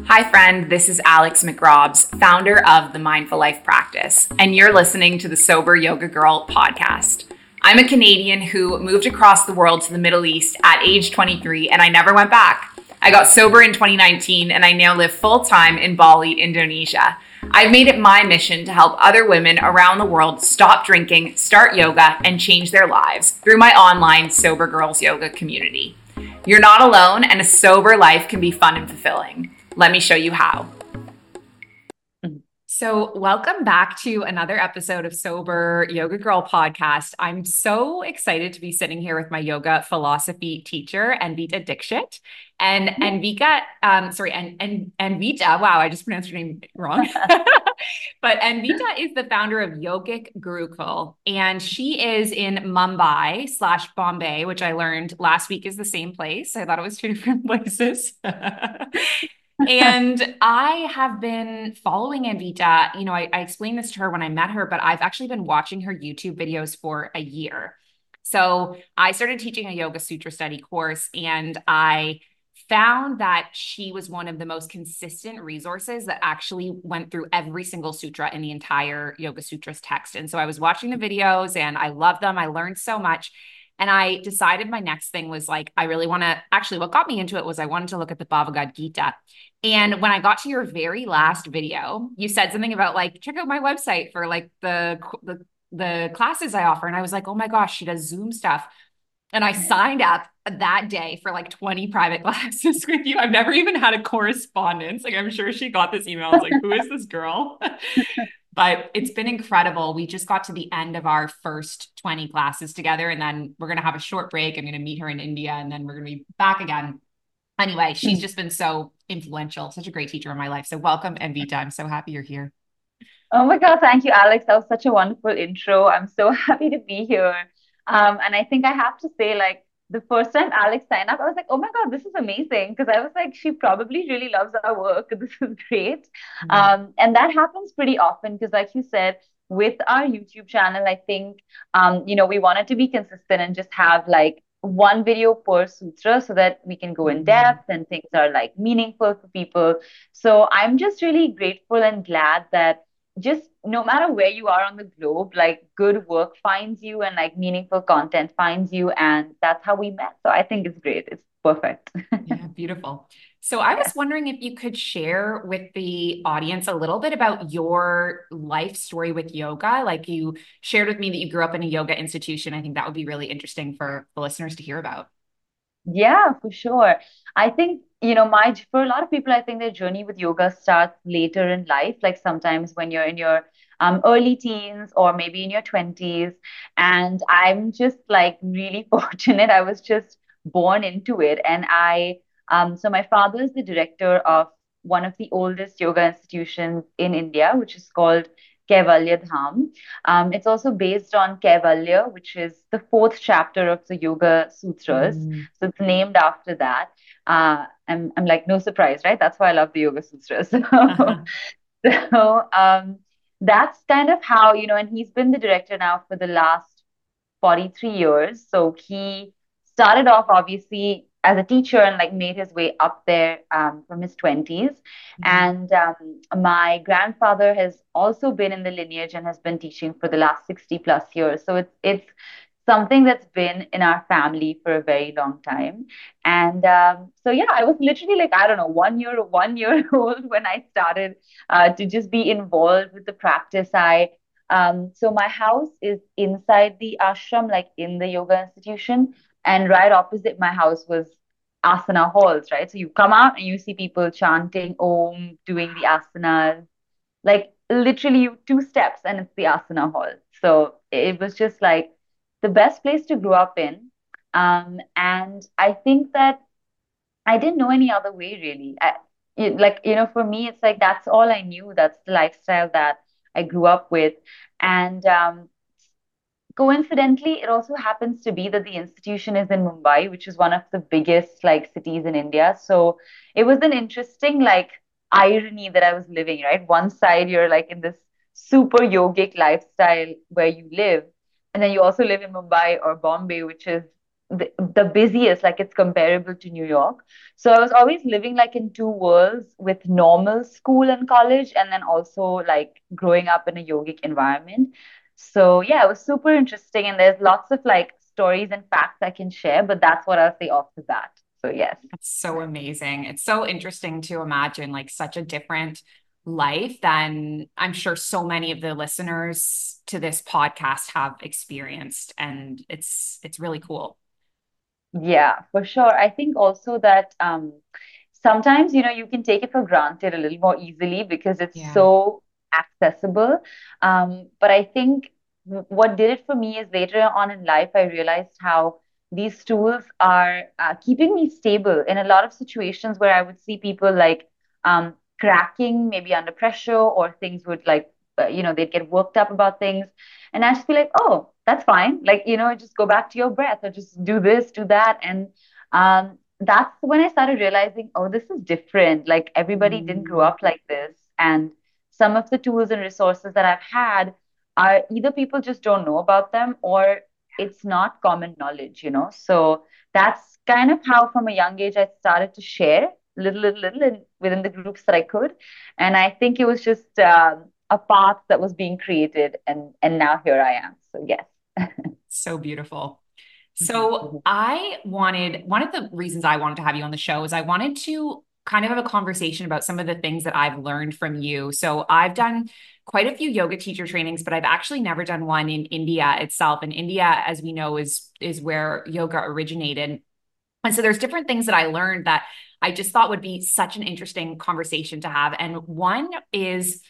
Hi, friend. This is Alex McRobbs, founder of the Mindful Life Practice, and you're listening to the Sober Yoga Girl podcast. I'm a Canadian who moved across the world to the Middle East at age 23, and I never went back. I got sober in 2019, and I now live full-time in Bali, Indonesia. I've made it my mission to help other women around the world stop drinking, start yoga, and change their lives through my online Sober Girls Yoga community. You're not alone, and a sober life can be fun and fulfilling. Let me show you how. So, welcome back to another episode of Sober Yoga Girl podcast. I'm so excited to be sitting here with my yoga philosophy teacher, Anvita Dixit. And Anvita, Anvita, wow, I just pronounced her name wrong. But Anvita is the founder of Yogic Gurukul, and she is in Mumbai/Bombay, which I learned last week is the same place. I thought it was two different places. And I have been following Anvita. You know, I explained this to her when I met her, but I've actually been watching her YouTube videos for a year. So I started teaching a Yoga Sutra study course, and I found that she was one of the most consistent resources that actually went through every single sutra in the entire Yoga Sutras text. And so I was watching the videos and I loved them. I learned so much. And I decided my next thing was like, I really want to actually, what got me into it was I wanted to look at the Bhagavad Gita. And when I got to your very last video, you said something about like, check out my website for like the classes I offer. And I was like, oh my gosh, she does Zoom stuff. And I signed up that day for like 20 private classes with you. I've never even had a correspondence. Like, I'm sure she got this email. I was like, who is this girl? But it's been incredible. We just got to the end of our first 20 classes together, and then we're going to have a short break. I'm going to meet her in India, and then we're going to be back again. Anyway, she's just been so influential, such a great teacher in my life. So welcome, Anvita. I'm so happy you're here. Oh my God, thank you, Alex. That was such a wonderful intro. I'm so happy to be here. And I think I have to say, like, the first time Alex signed up, I was like, oh my God, this is amazing. Because I was like, she probably really loves our work. This is great. Mm. And that happens pretty often because, like you said, with our YouTube channel, I think, we wanted to be consistent and just have like one video per sutra so that we can go in Mm. depth and things are like meaningful for people. So I'm just really grateful and glad that just no matter where you are on the globe, like good work finds you and like meaningful content finds you. And that's how we met. So I think it's great. It's perfect. Yeah, beautiful. So I was Yes. wondering if you could share with the audience a little bit about your life story with yoga. Like you shared with me that you grew up in a yoga institution. I think that would be really interesting for the listeners to hear about. Yeah, for sure. I think, for a lot of people, I think their journey with yoga starts later in life, like sometimes when you're in your early teens or maybe in your 20s. And I'm just like really fortunate. I was just born into it. So my father is the director of one of the oldest yoga institutions in India, which is called Kaivalya Dham. It's also based on Kaivalya, which is the fourth chapter of the Yoga Sutras. Mm. So it's named after that. I'm like, no surprise, right? That's why I love the Yoga Sutras. So that's kind of how, and he's been the director now for the last 43 years. So he started off obviously as a teacher and like made his way up there from his 20s. Mhm. And my grandfather has also been in the lineage and has been teaching for the last 60 plus years. So it's something that's been in our family for a very long time. And so yeah, I was literally like, I don't know, 1 year old when I started to just be involved with the practice. So my house is inside the ashram, like in the yoga institution, and right opposite my house was asana halls, right? So you come out and you see people chanting Om, doing the asanas, like literally two steps and it's the asana hall. So it was just like the best place to grow up in. And I think that I didn't know any other way really. For me, it's like that's all I knew. That's the lifestyle that I grew up with. And coincidentally, it also happens to be that the institution is in Mumbai, which is one of the biggest like cities in India. So it was an interesting like irony that I was living, right? One side you're like in this super yogic lifestyle where you live, and then you also live in Mumbai or Bombay, which is the busiest, like it's comparable to New York. So I was always living like in two worlds with normal school and college, and then also like growing up in a yogic environment. So yeah, it was super interesting, and there's lots of like stories and facts I can share, but that's what I'll say off the bat. So yes. That's so amazing. It's so interesting to imagine like such a different life than I'm sure so many of the listeners to this podcast have experienced. And it's really cool. Yeah, for sure. I think also that sometimes, you can take it for granted a little more easily because it's Yeah. so accessible. But I think what did it for me is later on in life, I realized how these tools are keeping me stable in a lot of situations where I would see people like cracking maybe under pressure, or things would like, they'd get worked up about things. And I just be like, oh, that's fine. Like, just go back to your breath, or just do this, do that. And that's when I started realizing, oh, this is different. Like, everybody didn't grow Mm, up like this. And some of the tools and resources that I've had are either people just don't know about them, or it's not common knowledge. So that's kind of how, from a young age, I started to share little within the groups that I could. And I think it was just a path that was being created, and now here I am. So yes. so beautiful. Mhm, So mhm. I wanted one of the reasons I wanted to have you on the show is I wanted to kind of have a conversation about some of the things that I've learned from you. So I've done quite a few yoga teacher trainings, but I've actually never done one in India itself. And India, as we know, is where yoga originated. And so there's different things that I learned that I just thought would be such an interesting conversation to have. And one is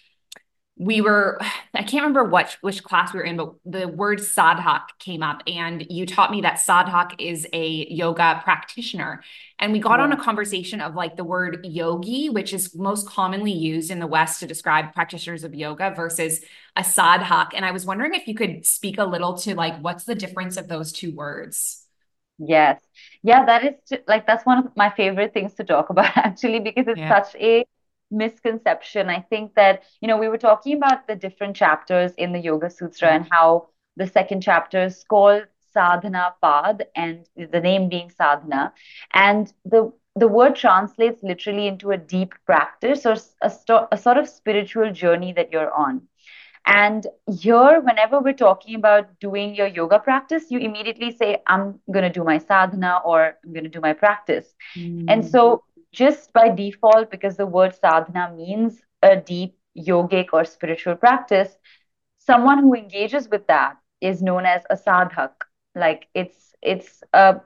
we were I can't remember which class we were in, but the word sadhak came up, and you taught me that sadhak is a yoga practitioner. And we got on Yeah. a conversation of like the word yogi, which is most commonly used in the West to describe practitioners of yoga, versus a sadhak. And I was wondering if you could speak a little to like what's the difference of those two words. Yes. Yeah, that is like that's one of my favorite things to talk about actually, because it's Yeah. such a misconception. I think that, we were talking about the different chapters in the Yoga Sutra, and how the second chapter is called Sadhana Pad, and the name being sadhana. And the word translates literally into a deep practice, or a sort of spiritual journey that you're on. And here, whenever we're talking about doing your yoga practice, you immediately say, I'm going to do my sadhana, or I'm going to do my practice. And Mm, so, just by default, because the word sadhana means a deep yogic or spiritual practice, someone who engages with that is known as a sadhak. Like, it's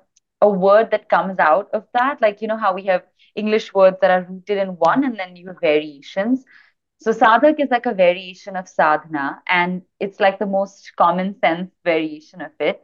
a word that comes out of that. Like, how we have English words that are rooted in yeah. one, and then you have variations. So sadhak is like a variation of sadhana, and it's like the most common sense variation of it.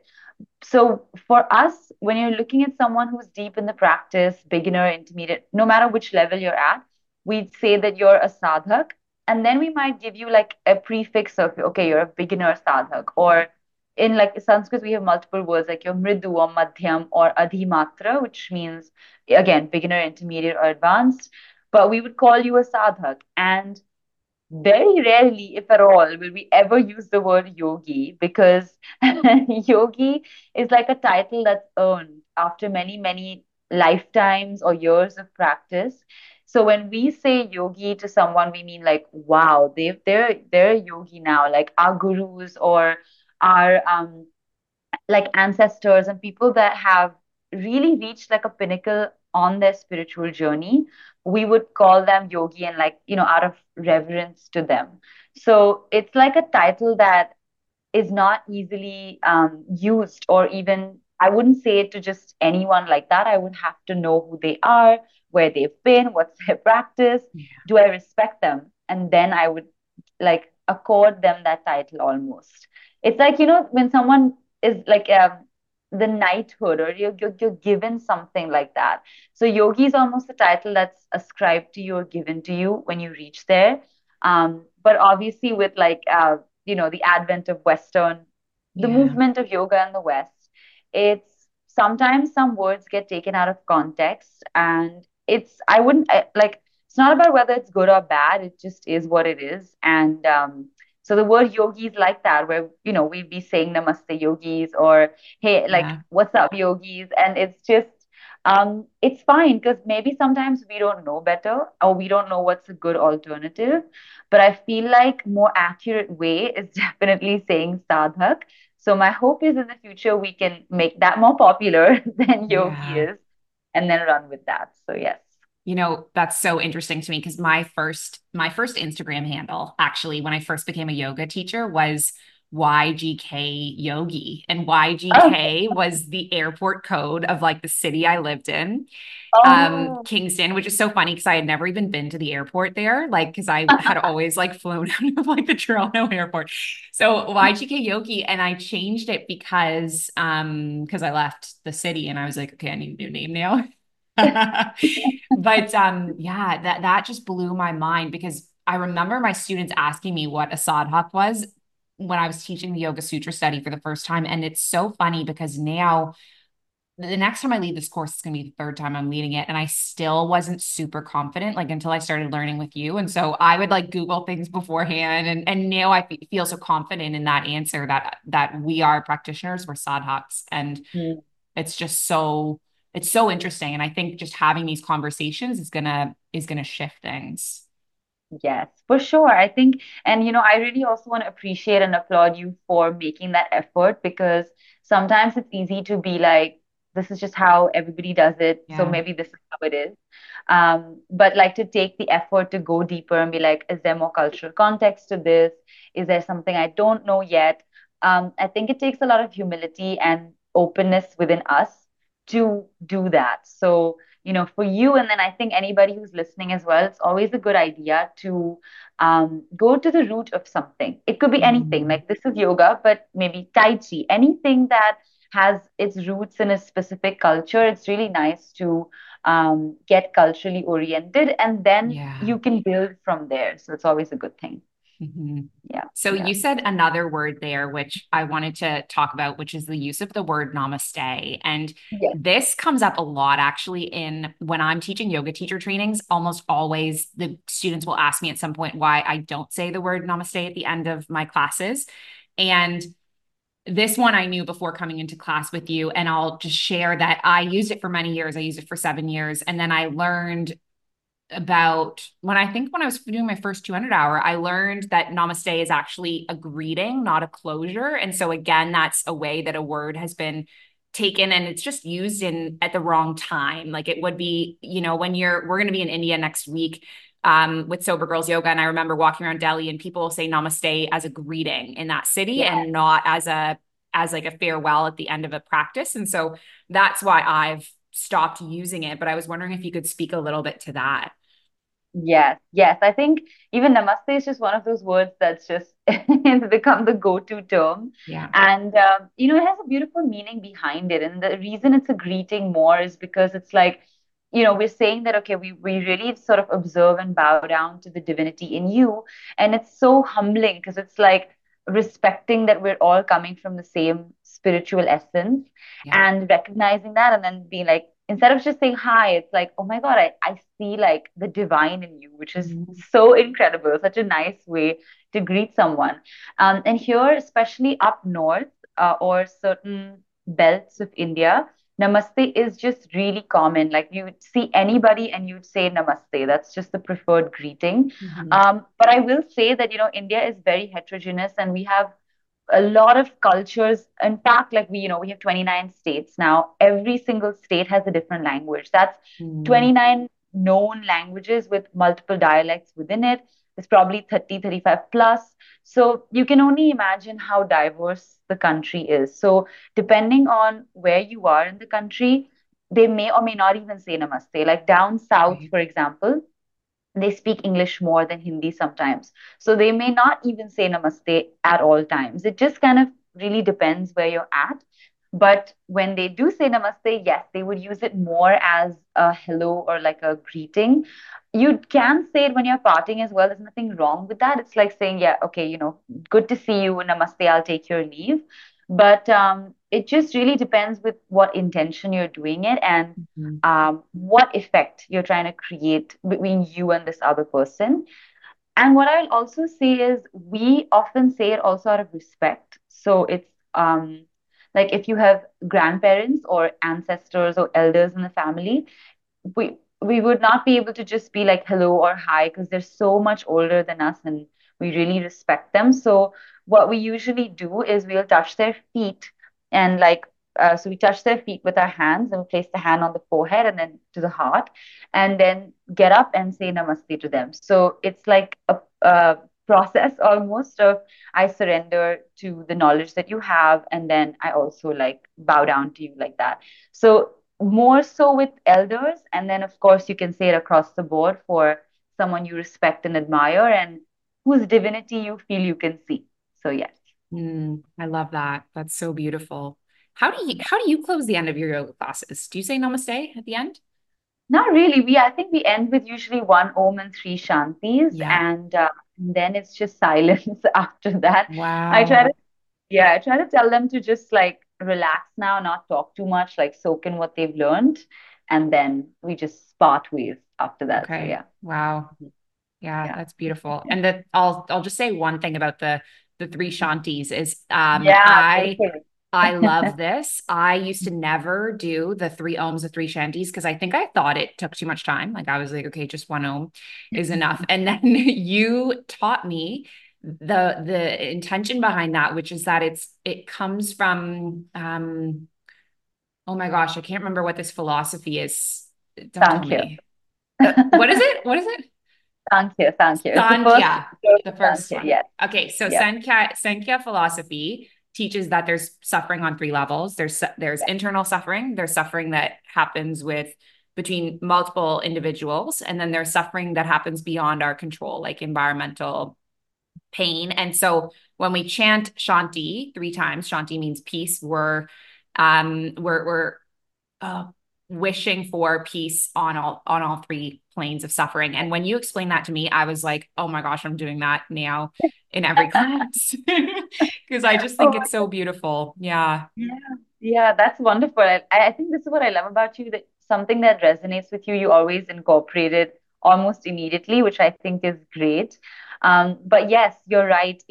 So for us, when you're looking at someone who's deep in the practice, beginner, intermediate, no matter which level you're at, we'd say that you're a sadhak. And then we might give you like a prefix of, okay, you're a beginner sadhak. Or in like Sanskrit, we have multiple words like your mridu or madhyam or adhimatra, which means, again, beginner, intermediate, or advanced. But we would call you a sadhak. And very rarely, if at all, will we ever use the word yogi, because yogi is like a title that's earned after many, many lifetimes or years of practice. So when we say yogi to someone, we mean like, wow, they're a yogi now, like our gurus, or our like ancestors, and people that have really reached like a pinnacle on their spiritual journey. We would call them yogi, and like, out of reverence to them. So it's like a title that is not easily used, or even I wouldn't say it to just anyone like that. I would have to know who they are, where they've been, what's their practice, do I respect them, and then I would like accord them that title almost. It's like, when someone is like the knighthood, or you're given something like that. So yogi is almost a title that's ascribed to you or given to you when you reach there. But obviously, with like the advent of the Yeah. movement of yoga in the West, it's sometimes some words get taken out of context, and I wouldn't like, it's not about whether it's good or bad, it just is what it is. And So the word yogi is like that, where, we'd be saying namaste yogis, or hey, like, Yeah. what's up yogis? And it's just, it's fine because maybe sometimes we don't know better, or we don't know what's a good alternative. But I feel like more accurate way is definitely saying sadhak. So my hope is in the future we can make that more popular than yogi Yeah. is, and then run with that. So yes. That's so interesting to me because my first Instagram handle, actually, when I first became a yoga teacher, was YGK Yogi. And Oh, YGK was the airport code of like the city I lived in, oh, Kingston, which is so funny because I had never even been to the airport there, like because I had always like flown out of like the Toronto airport. So YGK Yogi, and I changed it because I left the city and I was like, okay, I need a new name now. But yeah, that just blew my mind because I remember my students asking me what a sadhak was when I was teaching the Yoga Sutra study for the first time. And it's so funny because now the next time I lead this course, it's going to be the third time I'm leading it. And I still wasn't super confident, like until I started learning with you. And so I would like Google things beforehand. And now feel so confident in that answer that we are practitioners, we're sadhaks. And mm, it's just it's so interesting. And I think just having these conversations is gonna shift things. yes, for sure. I think, and I really also want to appreciate and applaud you for making that effort, because sometimes it's easy to be like, this is just how everybody does it. So Yeah. maybe this is how it is. But like to take the effort to go deeper and be like, is there more cultural context to this? Is there something I don't know yet? I think it takes a lot of humility and openness within us to do that. So, for you, and then I think anybody who's listening as well, it's always a good idea to go to the root of something. It could be anything, Mm, like this is yoga, but maybe Tai Chi, anything that has its roots in a specific culture. It's really nice to get culturally oriented, and then yeah. you can build from there. So it's always a good thing. Mhm. Yeah. So Yeah. you said another word there, which I wanted to talk about, which is the use of the word namaste. And Yes. this comes up a lot actually in when I'm teaching yoga teacher trainings. Almost always the students will ask me at some point why I don't say the word namaste at the end of my classes. And this one I knew before coming into class with you, and I'll just share that I used it for many years. I used it for 7 years. And then I learned about when I was doing my first 200 hour, I learned that namaste is actually a greeting, not a closure. And so again, that's a way that a word has been taken and it's just used in at the wrong time. Like it would be, when we're going to be in India next week with Sober Girls Yoga. And I remember walking around Delhi and people will say namaste as a greeting in that city Yeah. and not as like a farewell at the end of a practice. And so that's why I've stopped using it. But I was wondering if you could speak a little bit to that. Yes, yes. I think even namaste is just one of those words that's just it's become the go-to term. Yeah. And it has a beautiful meaning behind it. And the reason it's a greeting more is because it's like, we're saying that, okay, we really sort of observe and bow down to the divinity in you. And it's so humbling because it's like respecting that we're all coming from the same spiritual essence, Yeah. and recognizing that, and then being like, instead of just saying hi, it's like, oh my God, I see like the divine in you, which is Mhm. so incredible, such a nice way to greet someone. And here, especially up north, or certain belts of India, namaste is just really common. Like you'd see anybody and you'd say namaste. That's just the preferred greeting. Mhm. But I will say that, India is very heterogeneous, and we have a lot of cultures. In fact, like we have 29 states now. Every single state has a different language. That's Mhm. 29 known languages with multiple dialects within it. There's probably 30, 35 plus. So you can only imagine how diverse the country is. So depending on where you are in the country, they may or may not even say namaste. Like down south, Right. for example, they speak English more than Hindi sometimes. So they may not even say namaste at all times. It just kind of really depends where you're at. But when they do say namaste, yes, they would use it more as a hello or like a greeting. You can say it when you're partying as well. There's nothing wrong with that. It's like saying, yeah, okay, good to see you. Namaste, I'll take your leave. But it just really depends with what intention you're doing it, and Mhm. what effect you're trying to create between you and this other person. And what I'll also say is we often say it also out of respect. So it's like if you have grandparents or ancestors or elders in the family, we would not be able to just be like hello or hi because they're so much older than us and we really respect them. So what we usually do is we'll touch their feet and like so we touch their feet with our hands and we place the hand on the forehead and then to the heart and then get up and say namaste to them. So it's like a process almost of I surrender to the knowledge that you have and then I also like bow down to you like that. So more so with elders, and then of course you can say it across the board for someone you respect and admire and whose divinity you feel you can see. So yes. I love that. That's so beautiful. How do you close the end of your yoga classes? Do you say namaste at the end? Not really. I think we end with usually one Om and three Shantis, Yeah. and then it's just silence after that. I try to Wow. Yeah, I try to tell them to just like relax now, not talk too much, like soak in what they've learned, and then we just part ways after that. So Okay. yeah. Wow. Yeah, Yeah. that's beautiful. And that I'll just say one thing about the three Shantis is Yeah, go for I it. love this. I used to never do the three ohms, the three shanties, because I think I thought it took too much time. Like I was like, okay, just one ohm is enough. And then you taught me the intention behind that, which is that it comes from oh my gosh, I can't remember what this philosophy is. Don't tell Thank you. me. What is it? What is it? Thank you. Thank you. It's the first Sankhya, word the of first Sankhya. one. Yes. Okay, so Yeah. Sankhya philosophy teaches that there's suffering on three levels. There's Yeah. internal suffering, there's suffering that happens with between multiple individuals, and then there's suffering that happens beyond our control, like environmental pain. And so when we chant Shanti three times, Shanti means peace. We're uh, wishing for peace on all three planes of suffering. And when you explained that to me, I was like, oh my gosh, I'm doing that now in every class because I just think Oh, it's so beautiful. Yeah. yeah. Yeah, that's wonderful. I think this is what I love about you, that something that resonates with you, you always incorporate it almost immediately, which I think is great. But yes, you're right.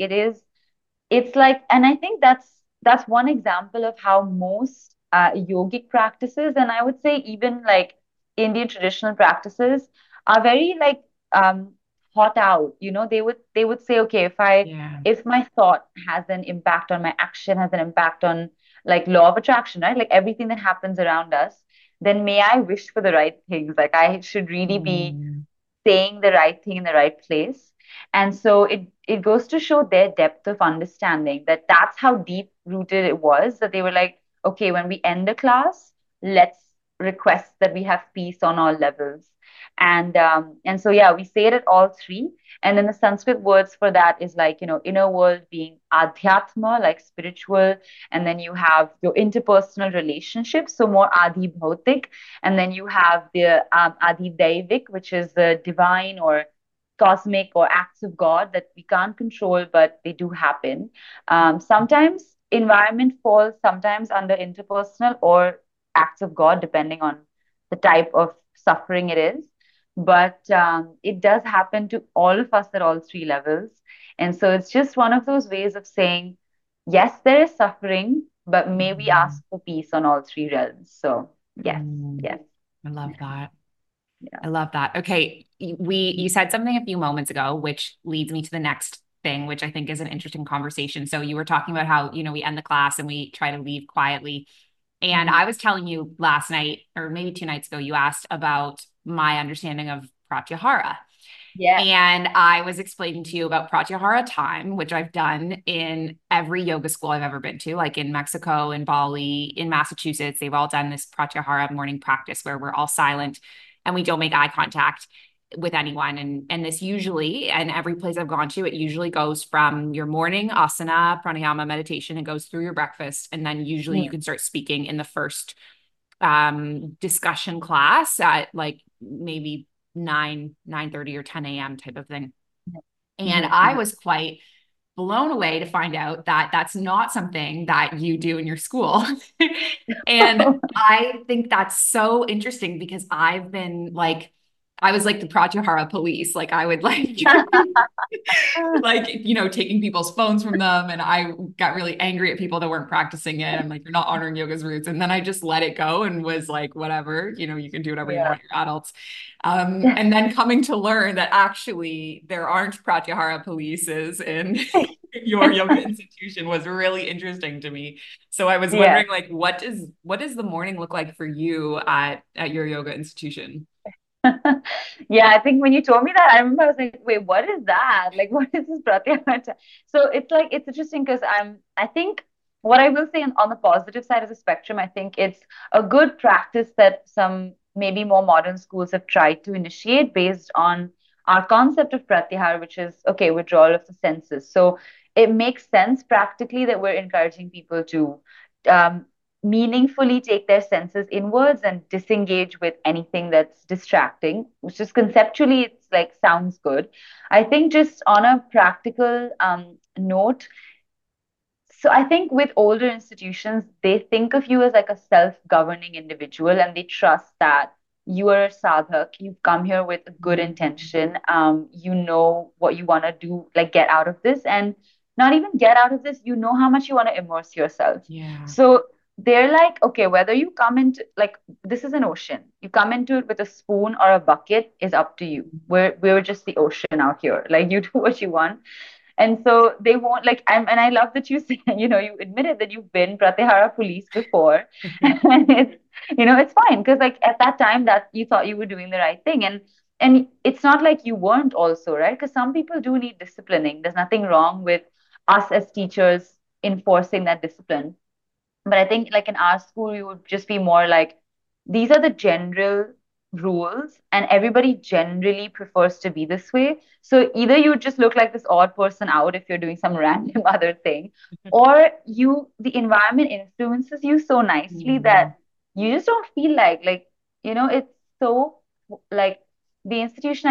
It's like, and I think that's one example of how most yogic practices, and I would say even like Indian traditional practices, are very like um, thought out. You know, they would say, okay, Yeah. if my thought has an impact on my action, has an impact on like law of attraction, right? Like everything that happens around us, then may I wish for the right things. Like I should really be Mm, saying the right thing in the right place. And so it goes to show their depth of understanding that that's how deep rooted it was that they were like, okay, when we end the class, let's request that we have peace on all levels. And so yeah, we say it at all three. And then the Sanskrit words for that is like, inner world being adhyatma, like spiritual, and then you have your interpersonal relationships, so more adi bhautik, and then you have the Adi Daivik, which is the divine or cosmic or acts of God that we can't control, but they do happen. Sometimes environment falls sometimes under interpersonal or acts of God, depending on the type of suffering it is. But it does happen to all of us at all three levels. And so it's just one of those ways of saying, yes, there is suffering, but may we mm, ask for peace on all three realms. So, yes, mm. yes. I love that. Yeah. I love that. Okay, you said something a few moments ago, which leads me to the next thing, which I think is an interesting conversation. So you were talking about how, we end the class and we try to leave quietly. And Mhm. I was telling you last night, or maybe two nights ago, you asked about my understanding of Pratyahara. Yes. And I was explaining to you about Pratyahara time, which I've done in every yoga school I've ever been to, like in Mexico, in Bali, in Massachusetts. They've all done this Pratyahara morning practice where we're all silent and we don't make eye contact with anyone. And this usually, and every place I've gone to, it usually goes from your morning asana, pranayama meditation, it goes through your breakfast. And then usually you Mhm. can start speaking in the first discussion class at like maybe 9:30 or 10 a.m. type of thing. And Mhm. I Mhm. was quite blown away to find out that that's not something that you do in your school. And I think that's so interesting because I've been like I was like the Pratyahara police. Like I would like like taking people's phones from them, and I got really angry at people that weren't practicing it. I'm like, you're not honoring yoga's roots. And then I just let it go and was like, whatever, you can do whatever you Yeah. want, you're adults. And then coming to learn that actually there aren't Pratyahara polices in your yoga institution was really interesting to me. So I was Yeah. wondering, like, what does the morning look like for you at your yoga institution? Yeah, I think when you told me that, I remember I was like, wait, what is that? Like, what is this pratyahara? So it's like, it's interesting because I think what I will say on the positive side of the spectrum, I think it's a good practice that some maybe more modern schools have tried to initiate based on our concept of pratyahara, which is, okay, withdrawal of the senses. So it makes sense practically that we're encouraging people to um, meaningfully take their senses inwards and disengage with anything that's distracting, which is conceptually it's like sounds good. I think just on a practical note, so I think with older institutions, they think of you as like a self-governing individual and they trust that you are a sadhak, you've come here with a good Mhm. intention, you know what you want to do, like get out of this, and not even get out of this, you know how much you want to immerse yourself. Yeah. So they're like, okay, whether you come into like this is an ocean, you come into it with a spoon or a bucket is up to you. We're just the ocean out here. Like you do what you want. And so they won't like and I love that you say, you admitted that you've been Pratyahara police before. And it's fine because like at that time that you thought you were doing the right thing. And it's not like you weren't also, right? Because some people do need disciplining. There's nothing wrong with us as teachers enforcing that discipline. But I think like in our school, you would just be more like, these are the general rules, and everybody generally prefers to be this way. So either you just look like this odd person out if you're doing some random other thing, or the environment influences you so nicely Mhm. that you just don't feel it's so like the institution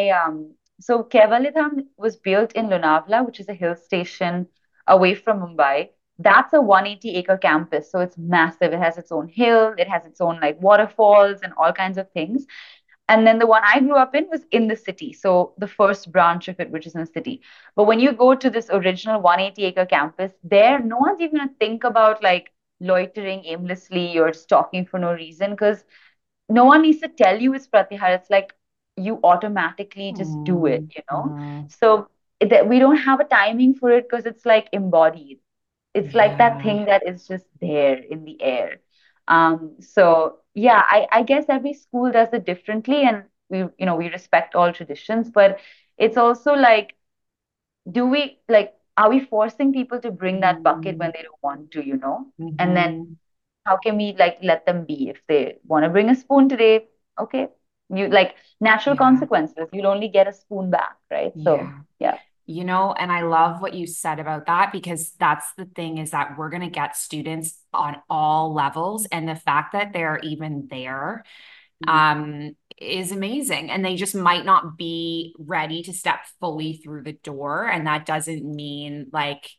so Kevalidham was built in Lonavala, which is a hill station away from Mumbai. That's a 180-acre campus, so it's massive. It has its own hill, it has its own like waterfalls and all kinds of things. And then the one I grew up in was in the city, so the first branch of it, which is in the city. But when you go to this original 180-acre campus, there no one's even gonna think about like loitering aimlessly or stalking for no reason because no one needs to tell you it's pratyahara. It's like you automatically just do it, Mhm. you know? Mhm. So that we don't have a timing for it because it's like embodied. It's like that Yeah. thing that is just there in the air. So yeah, I guess every school does it differently and we respect all traditions, but it's also like, do we like are we forcing people to bring that bucket when Mhm. they don't want to, you know? And then Mhm. how can we like let them be if they want to bring a spoon today? Okay. You like natural Yeah. consequences. You'll only get a spoon back, right? So Yeah. yeah. And I love what you said about that because that's the thing is that we're going to get students on all levels. And the fact that they're even there is amazing. And they just might not be ready to step fully through the door. And that doesn't mean like,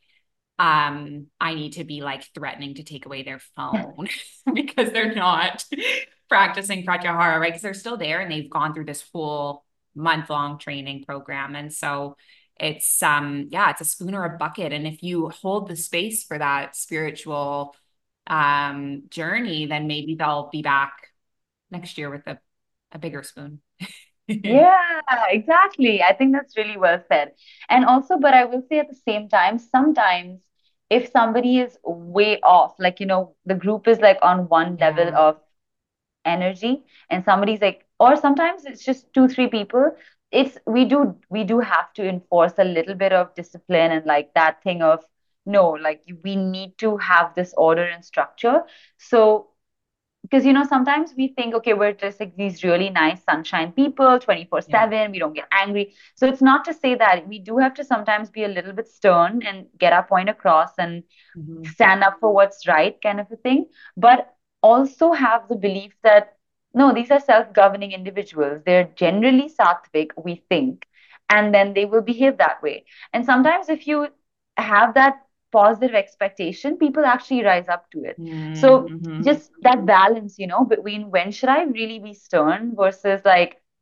I need to be like threatening to take away their phone because they're not practicing Pratyahara, right? Because they're still there and they've gone through this whole month-long training program. And so yeah, it's a spoon or a bucket. And if you hold the space for that spiritual journey, then maybe they'll be back next year with a bigger spoon. Yeah, exactly. I think that's really well said. And also, but I will say at the same time, sometimes if somebody is way off, like, the group is like on one level Yeah. of energy and somebody's like, or sometimes it's just two, three people, we do have to enforce a little bit of discipline and like that thing of, no, like we need to have this order and structure. So because sometimes we think, okay, we're just like these really nice sunshine people Yeah. 24/7, we don't get angry. So it's not to say that we do have to sometimes be a little bit stern and get our point across and Mhm. stand up for what's right, kind of a thing, but also have the belief that no, these are self-governing individuals. They're generally sattvic, we think, and then they will behave that way. And sometimes if you have that positive expectation, people actually rise up to it. So Mhm. just that balance, between when should I really be stern versus like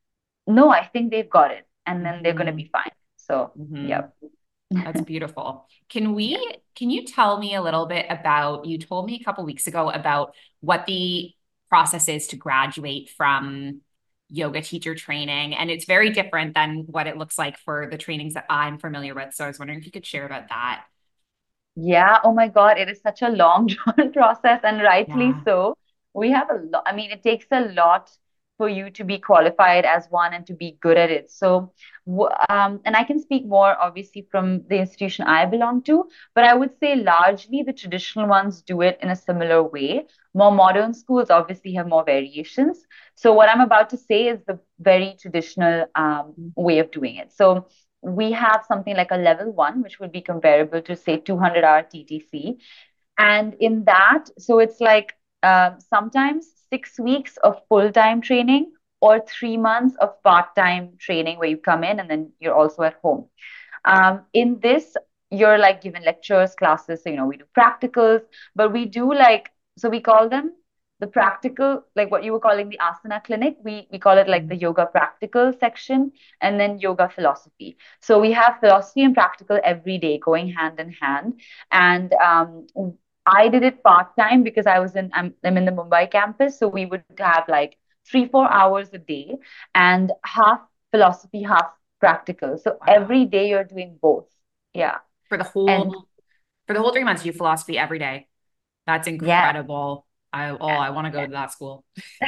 no, I think they've got it, and then they're going to be Hmm. fine. So, Hmm. yeah. That's beautiful. Yeah. Can you tell me a little bit about, you told me a couple weeks ago about what the process is to graduate from yoga teacher training. And it's very different than what it looks like for the trainings that I'm familiar with. So I was wondering if you could share about that. Yeah, oh my God, it is such a long drawn process, and rightly Yeah. so. We have a lot, I mean, it takes a lot for you to be qualified as one and to be good at it. So, and I can speak more obviously from the institution I belong to, but I would say largely the traditional ones do it in a similar way. More modern schools obviously have more variations. So, what I'm about to say is the very traditional way of doing it. So, we have something like a level one, which would be comparable to, say, 200-hour TTC. And in that, so it's like sometimes 6 weeks of full time training or 3 months of part time training where you come in and then you're also at home. In this, you're like given lectures, classes. So, we do practicals, but we do like, so we call them the practical, like what you were calling the asana clinic. We call it like the yoga practical section, and then yoga philosophy. So we have philosophy and practical every day going hand in hand. And I did it part time because I'm in the Mumbai campus. So we would have like 3-4 hours a day and half philosophy, half practical. So Wow. every day you're doing both. Yeah. For the And whole for the whole 3 months, you do philosophy every day. That's yeah. incredible. I want to go to that school.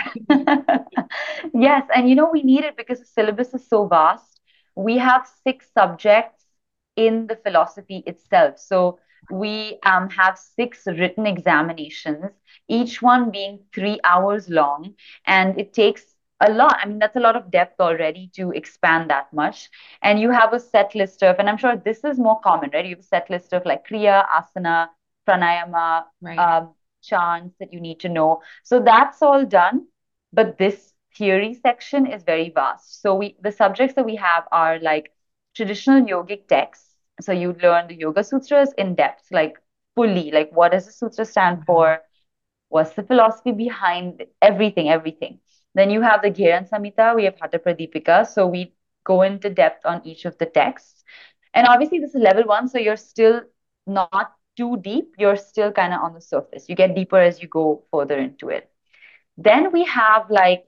Yes, and we need it because the syllabus is so vast. We have 6 subjects in the philosophy itself. So we have 6 written examinations, each one being 3 hours long, and it takes a lot. I mean, that's a lot of depth already to expand that much. And you have a set list of, and I'm sure this is more common, right? You have a set list of like Kriya, Asana, Pranayama, Right. um, chants that you need to know. So that's all done. But this theory section is very vast. So the subjects that we have are like traditional yogic texts. So you learn the Yoga Sutras in depth, like fully, like what does the sutra stand Wow. for? What's the philosophy behind everything, everything. Then you have the Ghiran Samhita, we have Hatha Pradipika. So we go into depth on each of the texts. And obviously this is level one, so you're still not too deep. You're still kind of on the surface. You get deeper as you go further into it. Then we have like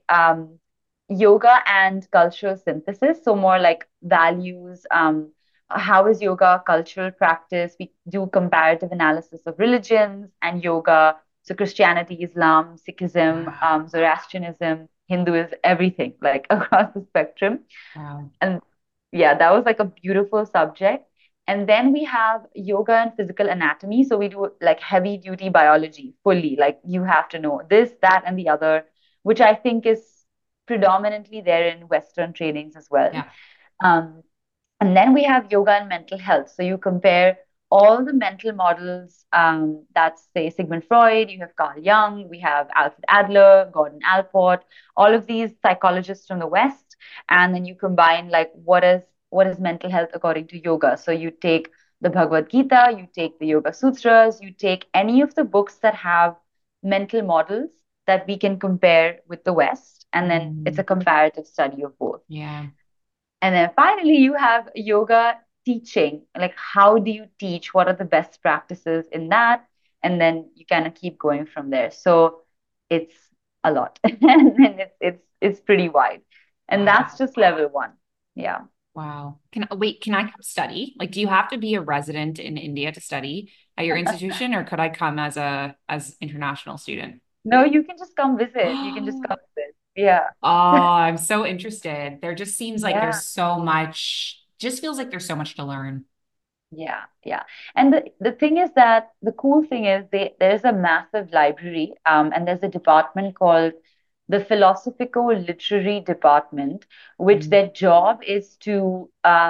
yoga and cultural synthesis, so more like values. How is yoga a cultural practice? We do comparative analysis of religions and yoga. So Christianity, Islam, Sikhism, Zoroastrianism, Hinduism, everything like across the spectrum. Wow. And yeah, that was like a beautiful subject. And then we have yoga and physical anatomy. So we do like heavy duty biology fully. Like you have to know this, that, and the other, which I think is predominantly there in Western trainings as well. Yeah. Um, and then we have yoga and mental health. So you compare all the mental models, that's say Sigmund Freud, you have Carl Jung, we have Alfred Adler, Gordon Allport, all of these psychologists from the West, and then you combine like what is mental health according to yoga. So you take the Bhagavad Gita, you take the Yoga Sutras, you take any of the books that have mental models that we can compare with the West, and then it's a Mm, comparative study of both. yeah. And then finally, you have yoga teaching. Like, how do you teach? What are the best practices in that? And then you kind of keep going from there. So it's a lot, and then it's pretty wide. And that's Wow. just level one. Yeah. Wow. Can I come study? Like, do you have to be a resident in India to study at your institution, or could I come as a as international student? No, you can just come visit. You can just come visit. Yeah. Oh, I'm so interested. There just seems like Yeah. there's so much, just feels like there's so much to learn. Yeah, yeah. And the thing is that the cool thing is there's a massive library, and there's a department called the Philosophical Literary Department, which Mm. their job is to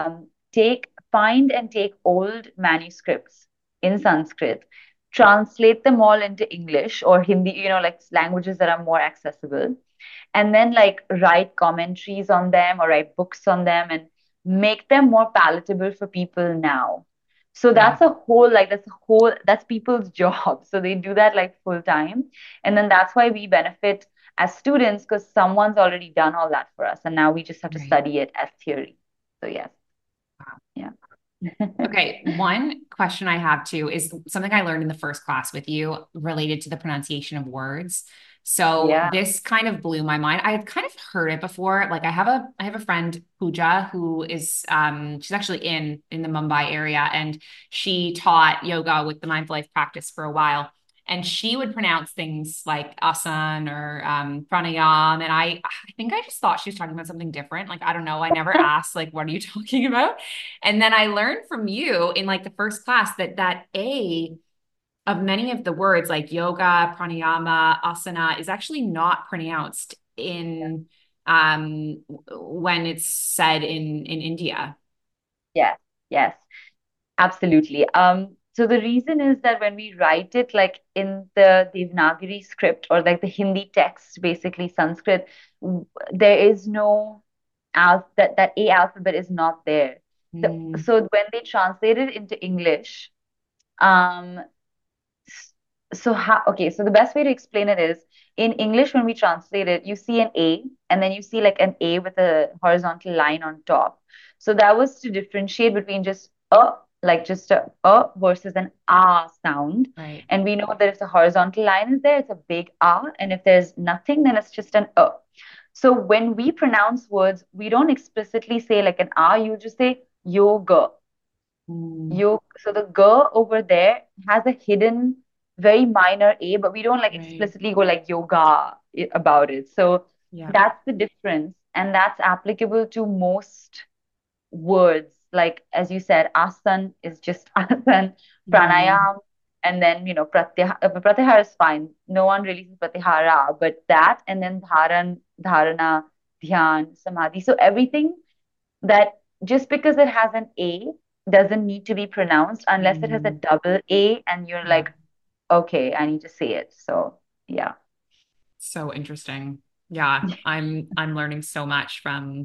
find and take old manuscripts in Sanskrit, translate them all into English or Hindi, like languages that are more accessible, and then like write commentaries on them or write books on them and make them more palatable for people now. So Wow. that's people's job. So they do that like full time. And then that's why we benefit. as students because someone's already done all that for us, and now we just have to Right. study it as theory. So yes, Wow. yeah. Okay, one question I have too is something I learned in the first class with you related to the pronunciation of words. So Yeah. this kind of blew my mind. I had kind of heard it before. Like I have a friend Pooja who is she's actually in the Mumbai area, and she taught yoga with the mindful life practice for a while. And she would pronounce things like asan or pranayam. And I think I just thought she was talking about something different. Like, I don't know. I never asked, like, what are you talking about? And then I learned from you in like the first class that that A of many of the words like yoga, pranayama, asana is actually not pronounced in when it's said in India. Yes, yes, absolutely. So the reason is that when we write it like in the Devanagari script or like the Hindi text, basically Sanskrit, there is no that A alphabet is not there. Mm, So when they translate it into English, um, so how, okay, so the best way to explain it is in English, when we translate it, you see an A and then you see like an A with a horizontal line on top. So that was to differentiate between just like just a versus an ah sound. right. And we know that if the horizontal line is there, it's a big ah. And if there's nothing, then it's just an a. So when we pronounce words, we don't explicitly say like an ah, you just say yoga. Mm, So the g over there has a hidden, very minor a, but we don't like right. explicitly go like yoga about it. So Yeah. that's the difference, and that's applicable to most words. Like as you said, asan is just asan, Mm, pranayam, and then pratyahara is fine. No one really says pratyahara, but that and then dharana, dhyan, samadhi. So everything that just because it has an A doesn't need to be pronounced unless it has a mm, double A and you're yeah. like, okay, I need to say it. So yeah. So interesting. Yeah, I'm learning so much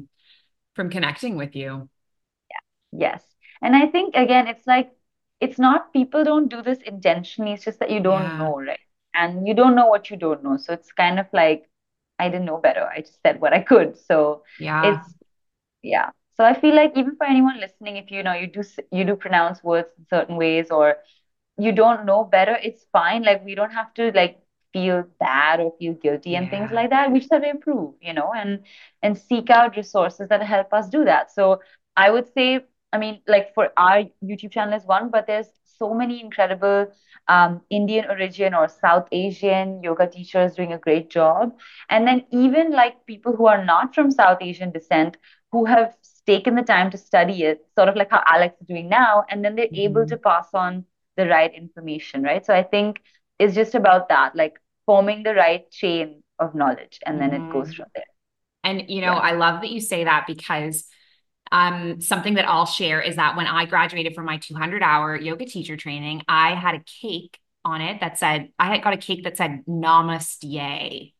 from connecting with you. Yes. And I think again, it's like it's not people don't do this intentionally, it's just that you don't Yeah. know, right? And you don't know what you don't know. So it's kind of like I didn't know better. I just said what I could. So Yeah. it's yeah. So I feel like even for anyone listening, if you know you do pronounce words in certain ways or you don't know better, it's fine. Like we don't have to like feel bad or feel guilty and things Yeah. like that. We just have to improve, and seek out resources that help us do that. So I would say, I mean, like for our YouTube channel is one, but there's so many incredible Indian origin or South Asian yoga teachers doing a great job. And then even like people who are not from South Asian descent who have taken the time to study it, sort of like how Alex is doing now, and then they're able to Mhm. pass on the right information, right? So I think it's just about that, like forming the right chain of knowledge, and then it goes Mhm. from there. And Yeah. I love that you say that because something that I'll share is that when I graduated from my 200-hour yoga teacher training, I had a cake on it that said I had got a cake that said Namaste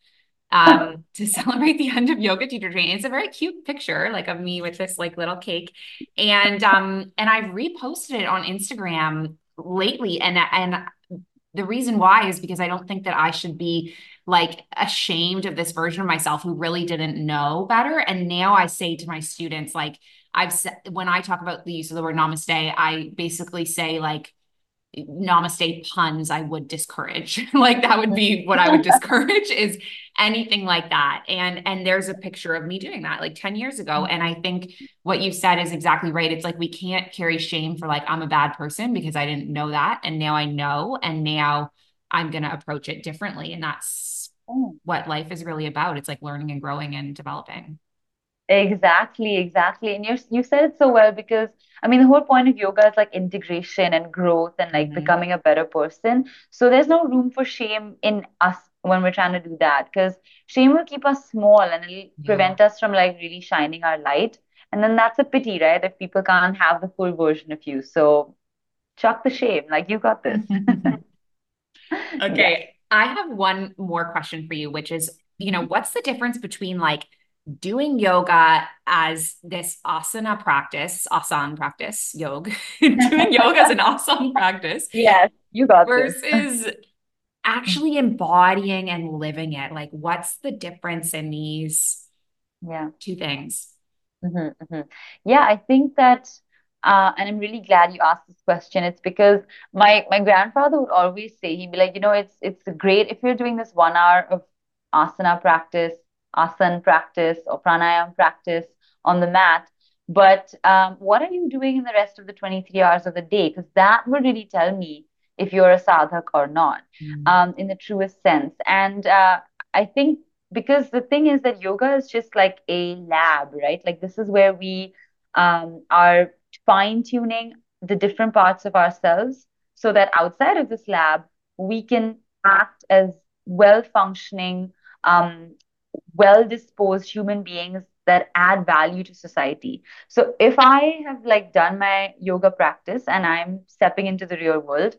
to celebrate the end of yoga teacher training. It's a very cute picture, like of me with this like little cake, and I've reposted it on Instagram lately, and the reason why is because I don't think that I should be like ashamed of this version of myself who really didn't know better. And now I say to my students, like I've said, when I talk about the use of the word namaste, I basically say like namaste puns I would discourage. Like that would be what I would discourage is anything like that. And there's a picture of me doing that like 10 years ago. And I think what you said is exactly right. It's like we can't carry shame for like I'm a bad person because I didn't know that. And now I know. And now I'm gonna approach it differently. And that's what life is really about. It's like learning and growing and developing. Exactly, exactly. And you said it so well because I mean the whole point of yoga is like integration and growth and like Mhm. becoming a better person. So there's no room for shame in us when we're trying to do that because shame will keep us small and it'll Yeah. prevent us from like really shining our light. And then that's a pity, right? If people can't have the full version of you. So chuck the shame, like you got this. Yes. Okay, I have one more question for you, which is, what's the difference between like doing yoga as this asana practice, asan practice, yoga, doing yoga as an asan practice Yes, you got this. versus actually embodying and living it? Like, what's the difference in these Yeah. two things? Hmm. Yeah, I think that, and I'm really glad you asked this question. It's because my grandfather would always say, he'd be like, it's great if you're doing this 1 hour of asana practice, asan practice, or pranayam practice on the mat. But what are you doing in the rest of the 23 hours of the day? Because that would really tell me if you're a sadhak or not, Mm. in the truest sense. And I think because the thing is that yoga is just like a lab, right? Like this is where we are fine tuning the different parts of ourselves so that outside of this lab, we can act as well functioning, um, well disposed human beings that add value to society. So if I have like done my yoga practice and I'm stepping into the real world,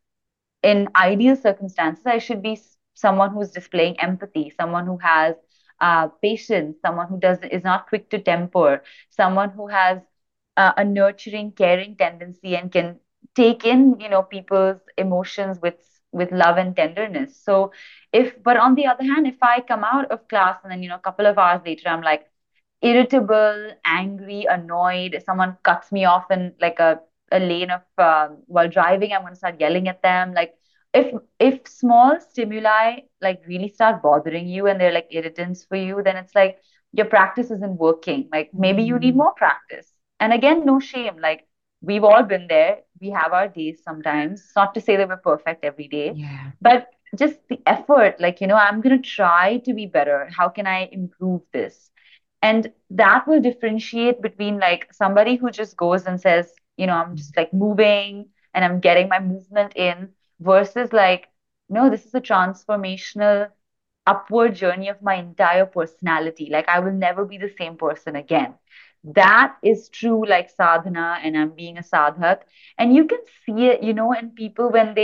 in ideal circumstances, I should be someone who's displaying empathy, someone who has patience, someone who does is not quick to temper, someone who has a nurturing, caring tendency and can take in, people's emotions with love and tenderness. So but on the other hand, if I come out of class and then, a couple of hours later, I'm like irritable, angry, annoyed. If someone cuts me off in like a lane of while driving, I'm going to start yelling at them. Like if small stimuli like really start bothering you and they're like irritants for you, then it's like your practice isn't working. Like maybe you need Mhm. more practice. And again, no shame. Like we've all been there. We have our days sometimes. It's not to say that we're perfect every day, Yeah. but just the effort. Like, I'm going to try to be better. How can I improve this? And that will differentiate between like somebody who just goes and says, I'm just like moving and I'm getting my movement in versus like, no, this is a transformational upward journey of my entire personality. Like I will never be the same person again. That is true like sadhana and I'm being a sadhak. And you can see it, in people when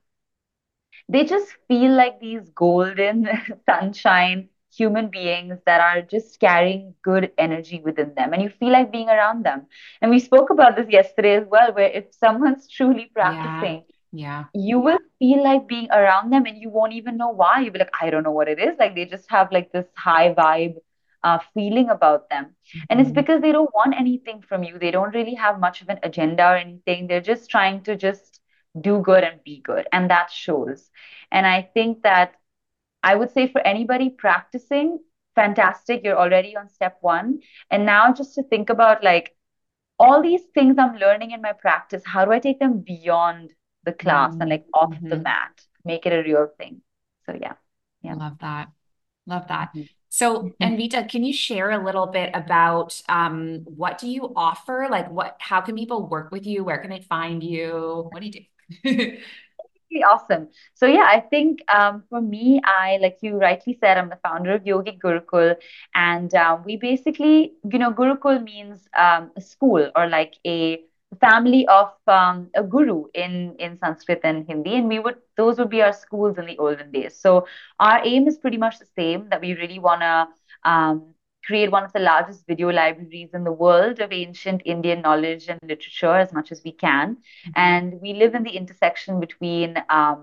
they just feel like these golden sunshine human beings that are just carrying good energy within them and you feel like being around them. And we spoke about this yesterday as well, where if someone's truly Yeah. practicing, Yeah. you will feel like being around them and you won't even know why. You'll be like, I don't know what it is. Like they just have like this high vibe feeling about them. And it's Mhm. because they don't want anything from you. They don't really have much of an agenda or anything. They're just trying to just do good and be good. And that shows. And I think that I would say for anybody practicing, fantastic, you're already on step one. And now just to think about like all these things I'm learning in my practice, how do I take them beyond the class and Mhm. like off the Mhm. mat, make it a real thing? So yeah, yeah. Love that. Love that. Mhm. So, Mhm. Anvita, can you share a little bit about what do you offer? Like how can people work with you? Where can they find you? What do you do? Really awesome. So yeah, I think for me, like you rightly said, I'm the founder of Yogi Gurukul, and we basically, Gurukul means a school or like a family of a guru in Sanskrit and Hindi, and those would be our schools in the olden days. So our aim is pretty much the same, that we really want to create one of the largest video libraries in the world of ancient Indian knowledge and literature as much as we can. Mhm. And we live in the intersection between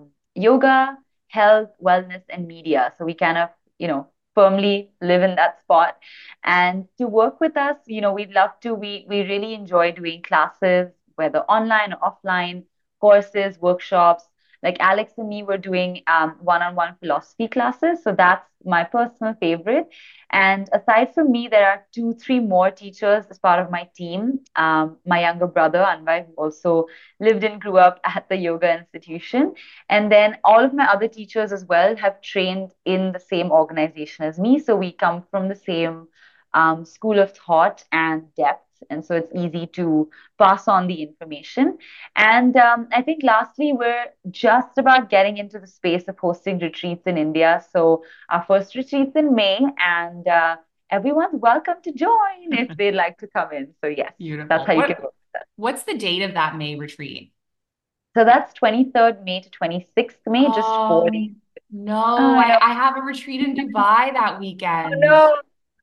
yoga, health, wellness, and media. So we kind of, firmly live in that spot. And to work with us, we'd love to. We really enjoy doing classes, whether online or offline, courses, workshops. Like Alex and me were doing one-on-one philosophy classes. So that's my personal favorite. And aside from me, there are two, three more teachers as part of my team. My younger brother, Anvai, who also lived and grew up at the yoga institution. And then all of my other teachers as well have trained in the same organization as me. So we come from the same school of thought and depth. And so it's easy to pass on the information. And I think lastly, we're just about getting into the space of hosting retreats in India. So our first retreat's in May, and everyone's welcome to join if they'd like to come in. So yes, that's Beautiful. how you can book. What's the date of that May retreat? So that's 23rd May to 26th May, just 4 days. No, I know. I have a retreat in Dubai that Oh weekend. no.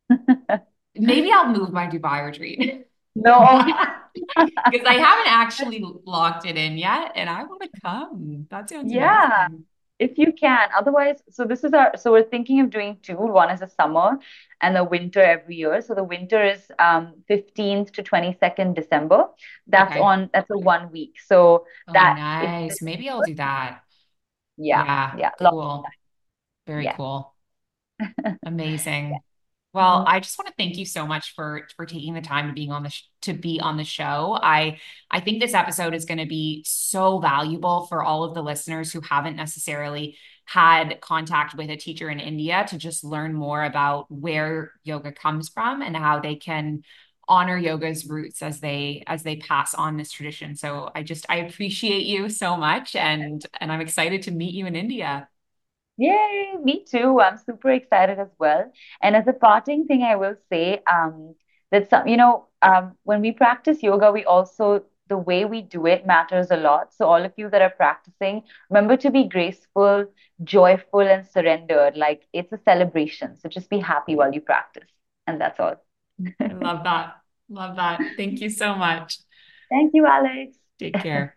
Maybe I'll move my Dubai retreat No. because I haven't actually locked it in yet, and I want to come. That sounds Yeah. amazing. if you can. Otherwise, so this is our, so we're thinking of doing two. One is a summer and a winter every year. So the winter is 15th to 22nd December. Okay. That's a 1 week. So Oh, that it's nice. Maybe I'll do that. yeah, Yeah, yeah, lots of cool. time. Very Yeah. cool. Amazing. Well, Mhm. I just want to thank you so much for taking the time to being on the to be on the show. I think this episode is going to be so valuable for all of the listeners who haven't necessarily had contact with a teacher in India to just learn more about where yoga comes from and how they can honor yoga's roots as they pass on this tradition. So I appreciate you so much and I'm excited to meet you in India. Yay, me too. I'm super excited as well. And as a parting thing, I will say that when we practice yoga, we also, the way we do it matters a lot. So all of you that are practicing, remember to be graceful, joyful, and surrendered. Like it's a celebration. So just be happy while you practice. And that's all. I love that. Love that. Thank you so much. Thank you, Alex. Take care.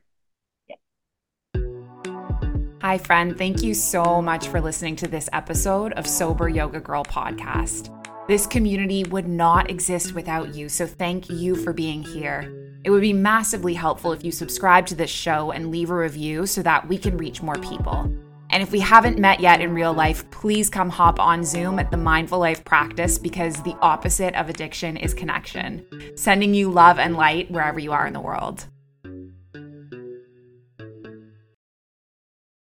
Hi, friend. Thank you so much for listening to this episode of Sober Yoga Girl podcast. This community would not exist without you, so thank you for being here. It would be massively helpful if you subscribe to this show and leave a review so that we can reach more people. And if we haven't met yet in real life, please come hop on Zoom at the Mindful Life practice because the opposite of addiction is connection. Sending you love and light wherever you are in the world.